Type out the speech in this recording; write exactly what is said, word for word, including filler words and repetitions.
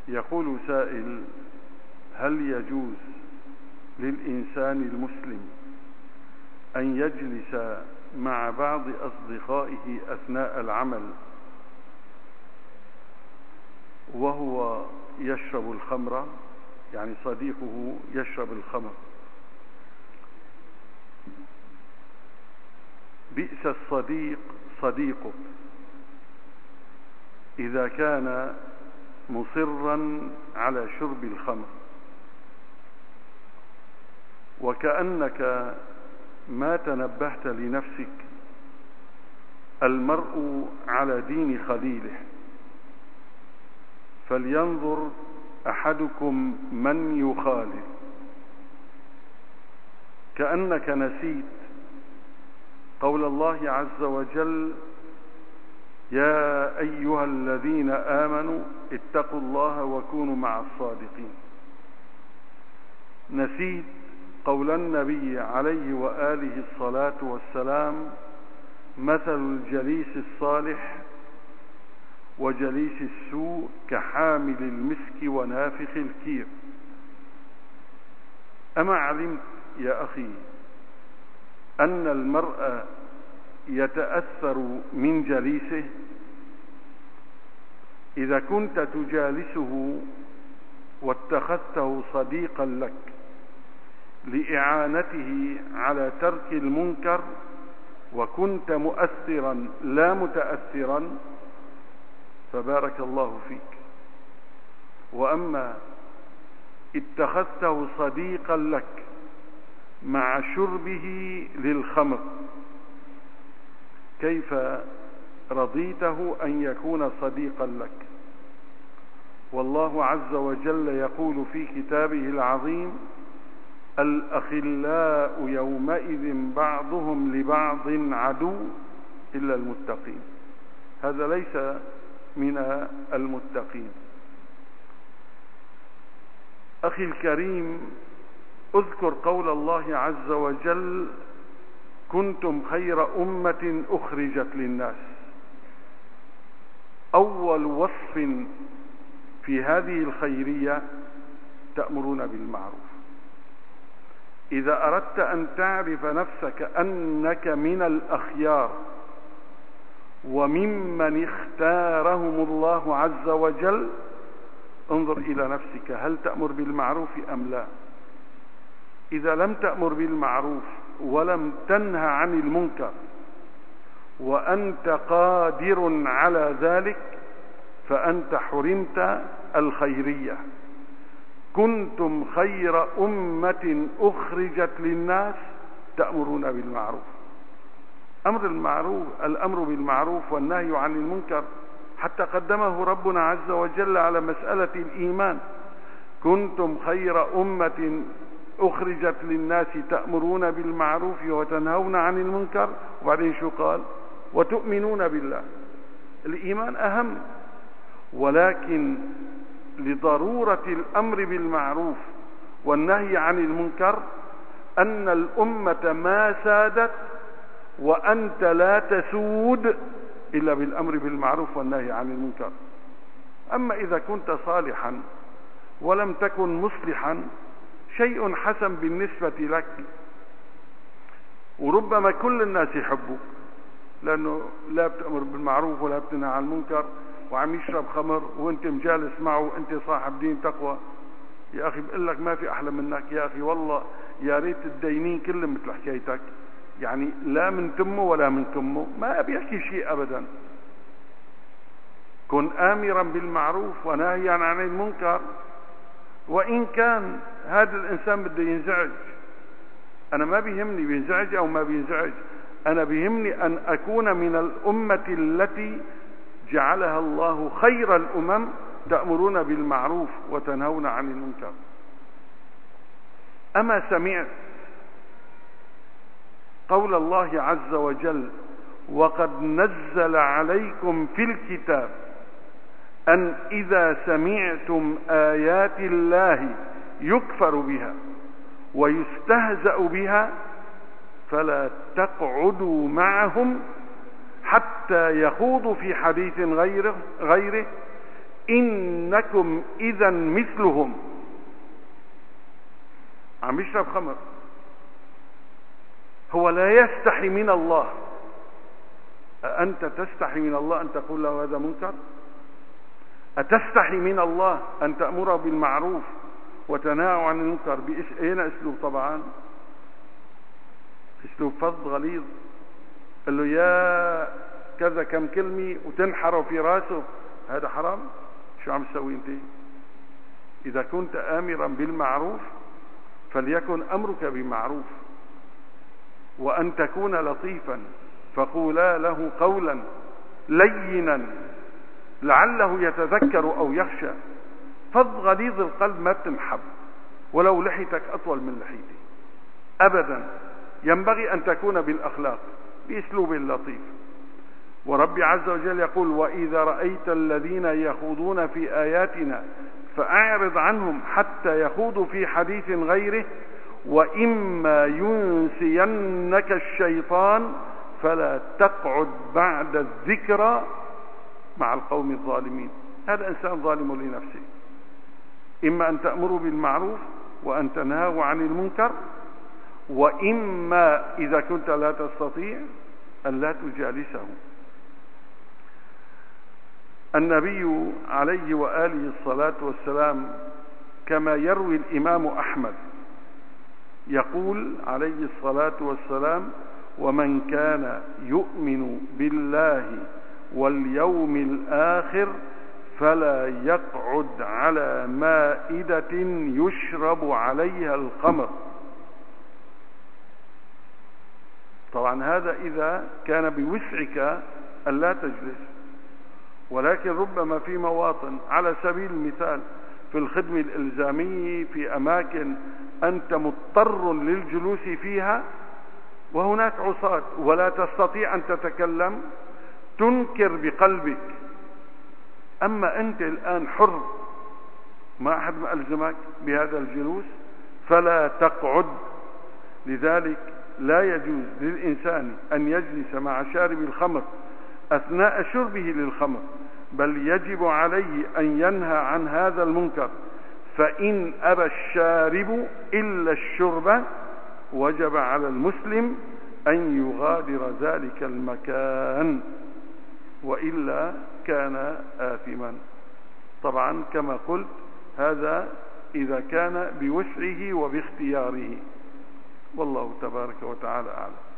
يقول سائل: هل يجوز للإنسان المسلم أن يجلس مع بعض أصدقائه أثناء العمل وهو يشرب الخمر؟ يعني صديقه يشرب الخمر. بئس الصديق صديقك إذا كان مصرا على شرب الخمر، وكأنك ما تنبهت لنفسك. المرء على دين خليله، فلينظر أحدكم من يخالل. كأنك نسيت قول الله عز وجل: يا أيها الذين آمنوا اتقوا الله وكونوا مع الصادقين. نسيت قول النبي عليه وآله الصلاة والسلام: مثل الجليس الصالح وجليس السوء كحامل المسك ونافخ الكير. أما علمت يا أخي أن المرء يتأثر من جليسه؟ إذا كنت تجالسه واتخذته صديقا لك لإعانته على ترك المنكر وكنت مؤثرا لا متأثرا، فبارك الله فيك. وأما اتخذته صديقا لك مع شربه للخمر، كيف رضيته أن يكون صديقا لك؟ والله عز وجل يقول في كتابه العظيم: الأخلاء يومئذ بعضهم لبعض عدو إلا المتقين. هذا ليس من المتقين. أخي الكريم، اذكر قول الله عز وجل: كنتم خير أمة أخرجت للناس. أول وصف في هذه الخيرية: تأمرون بالمعروف. إذا أردت أن تعرف نفسك أنك من الأخيار وممن اختارهم الله عز وجل، انظر إلى نفسك، هل تأمر بالمعروف أم لا؟ إذا لم تأمر بالمعروف ولم تنهى عن المنكر وأنت قادر على ذلك، فأنت حرمت الخيرية. كنتم خير أمة أخرجت للناس تأمرون بالمعروف. أمر المعروف، الأمر بالمعروف والنهي عن المنكر، حتى قدمه ربنا عز وجل على مسألة الإيمان: كنتم خير أمة أخرجت للناس تأمرون بالمعروف وتنهون عن المنكر. وبعدين شو قال؟ وتؤمنون بالله. الإيمان أهم، ولكن لضرورة الأمر بالمعروف والنهي عن المنكر أن الأمة ما سادت وأنت لا تسود إلا بالأمر بالمعروف والنهي عن المنكر. أما إذا كنت صالحا ولم تكن مصلحا، شيء حسن بالنسبة لك، وربما كل الناس يحبوك لأنه لا بتأمر بالمعروف ولا بتنهى عن المنكر، وعم يشرب خمر وانت مجالس معه وانت صاحب دين تقوى. يا أخي بقول لك ما في أحلى منك يا أخي، والله يا ريت الدينين كلهم مثل حكايتك، يعني لا من تمه ولا من كمه، ما بيحكي شيء أبدا. كن آمرا بالمعروف وناهيا عن المنكر، وإن كان هذا الإنسان بده ينزعج. أنا ما بيهمني بينزعج أو ما بينزعج، أنا بيهمني أن أكون من الأمة التي جعلها الله خير الأمم، تأمرون بالمعروف وتنهون عن المنكر. أما سمعت قول الله عز وجل: وقد نزل عليكم في الكتاب أن إذا سمعتم آيات الله يكفر بها ويستهزأ بها فلا تقعدوا معهم حتى يخوضوا في حديث غيره, غيره إنكم إذا مثلهم. عم يشرب خمر، هو لا يستحي من الله. أنت تستحي من الله أن تقول له هذا منكر؟ أتستحي من الله أن تأمره بالمعروف وتنهى عن المنكر؟ بأين أسلوب؟ طبعا أسلوب فظ غليظ، قال له يا كذا كم كلمة وتنحره في راسه. هذا حرام. شو عم تسوي انت؟ إذا كنت آمرا بالمعروف فليكن أمرك بمعروف، وأن تكون لطيفا، فقولا له قولا لينا لعله يتذكر أو يخشى. فظ غليظ القلب ما بتنحب، ولو لحيتك أطول من لحيتي أبدا. ينبغي أن تكون بالأخلاق بأسلوب لطيف. ورب عز وجل يقول وإذا رأيت الذين يخوضون في آياتنا فأعرض عنهم حتى يخوضوا في حديث غيره وإما ينسينك الشيطان فلا تقعد بعد الذكرى مع القوم الظالمين. هذا إنسان ظالم لنفسه. إما أن تأمروا بالمعروف وأن تنهوا عن المنكر، وإما إذا كنت لا تستطيع أن لا تجالسه. النبي عليه وآله الصلاة والسلام كما يروي الإمام أحمد يقول عليه الصلاة والسلام ومن كان يؤمن بالله واليوم الآخر فلا يقعد على مائدة يشرب عليها الخمر. طبعا هذا إذا كان بوسعك ألا تجلس، ولكن ربما في مواطن على سبيل المثال في الخدمة الإلزامية في أماكن أنت مضطر للجلوس فيها وهناك عصاة ولا تستطيع أن تتكلم، تنكر بقلبك. أما أنت الآن حر، ما أحد مألزمك بهذا الجلوس، فلا تقعد. لذلك لا يجوز للإنسان أن يجلس مع شارب الخمر أثناء شربه للخمر، بل يجب عليه أن ينهى عن هذا المنكر. فإن أبى الشارب إلا الشرب وجب على المسلم أن يغادر ذلك المكان، وإلا كان آثما. طبعا كما قلت هذا إذا كان بوسعه وباختياره، والله تبارك وتعالى أعلم.